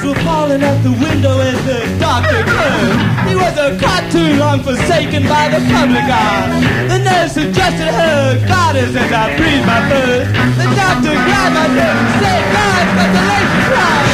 were falling out the window as the doctor turned. He was a cot too long forsaken by the public eye. The nurse adjusted her goddess as I breathed my first. The doctor grabbed my neck and said, "God," but the lady cried.